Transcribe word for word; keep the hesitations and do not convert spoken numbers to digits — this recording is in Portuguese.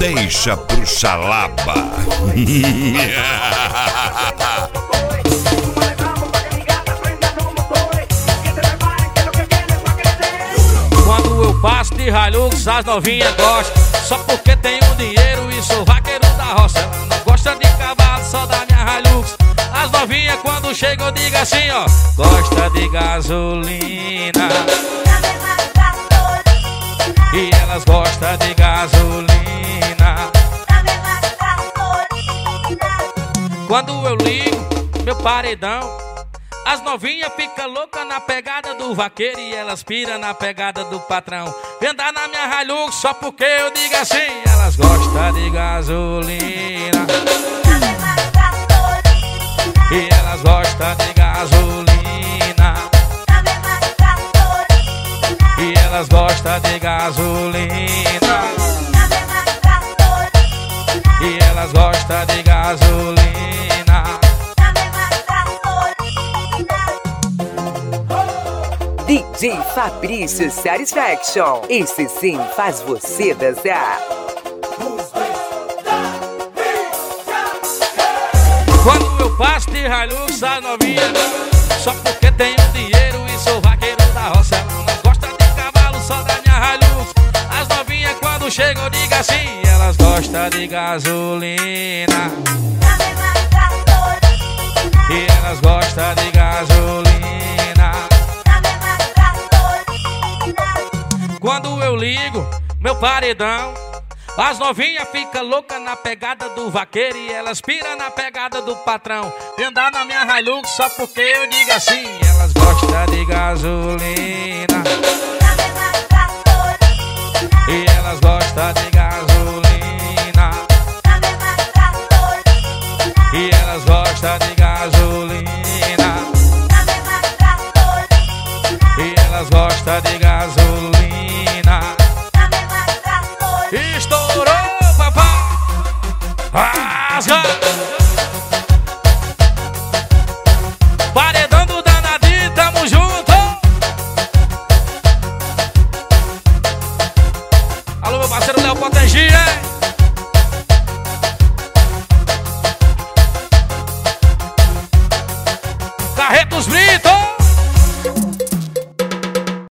deixa pro Xalaba. Quando eu passo de Hilux, as novinhas gostam. Só porque tenho dinheiro e sou vaqueiro da roça. Ela não gosta de cavalo, só da minha Hilux. As novinhas quando chegam eu digo assim, ó: gosta de gasolina. E elas gostam de gasolina. Quando eu ligo meu paredão, as novinhas ficam loucas na pegada do vaqueiro e elas piram na pegada do patrão. Vem andar na minha Hilux só porque eu digo assim: elas gostam de gasolina. E elas gostam de gasolina. E elas gostam de gasolina. E elas gostam de gasolina. D J Fabrício Satisfaction. Esse sim faz você dançar. Quando eu passo de Hilux, as novinhas só porque tenho dinheiro e sou vaqueiro da roça. Ela não gosta de cavalo, só da minha Hilux. As novinhas quando chegam eu digo assim: elas gostam de gasolina. E elas gostam de gasolina. Quando eu ligo meu paredão, as novinhas ficam loucas na pegada do vaqueiro e elas piram na pegada do patrão. Vem andar na minha Hilux só porque eu digo assim: elas gostam de gasolina. E elas gostam de gasolina. E elas gostam de gasolina. E elas gostam de gasolina. Estourou, papai! Rasga! Paredão do danadinho, tamo junto! Alô, meu parceiro Léo Potengi, hein?